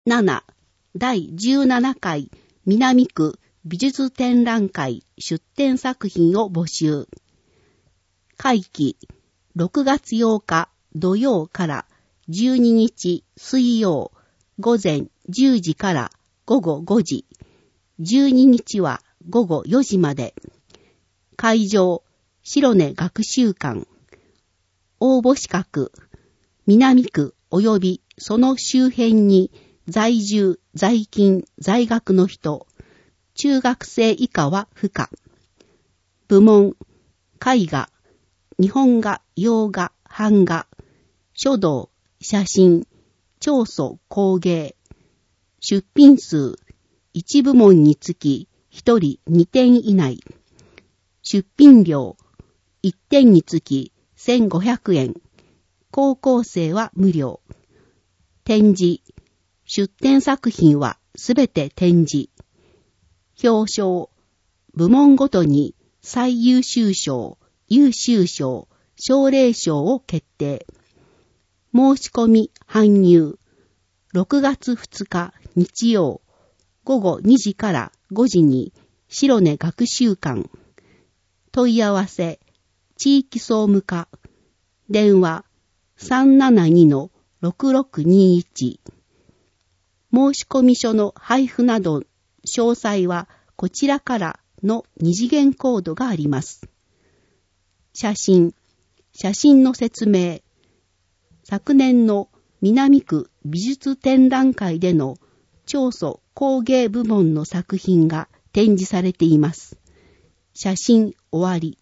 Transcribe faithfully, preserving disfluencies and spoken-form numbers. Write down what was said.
なな. 第じゅうななかい南区美術展覧会出展作品を募集。会期ろくがつようか土曜からじゅうににち水曜午前じゅうじから午後ごじ、じゅうににちは午後よじまで。会場白根学習館。応募資格南区及びその周辺に在住、在勤、在学の人、中学生以下は不可。部門、絵画、日本画、洋画、版画、書道、写真、彫塑、工芸、出品数、いち部門につきひとりにてん以内、出品料、いってんにつきせんごひゃくえん、高校生は無料。展示、出展作品はすべて展示。表彰、部門ごとに最優秀賞、優秀賞、奨励賞を決定。申し込み搬入、ろくがつふつか日曜、午後にじからごじに白根学習館。問い合わせ、地域総務課、電話 さんななにのろくろくにいち。申込書の配布など詳細はこちらからの二次元コードがあります。写真、写真の説明。昨年の南区美術展覧会での彫塑工芸部門の作品が展示されています。写真終わり。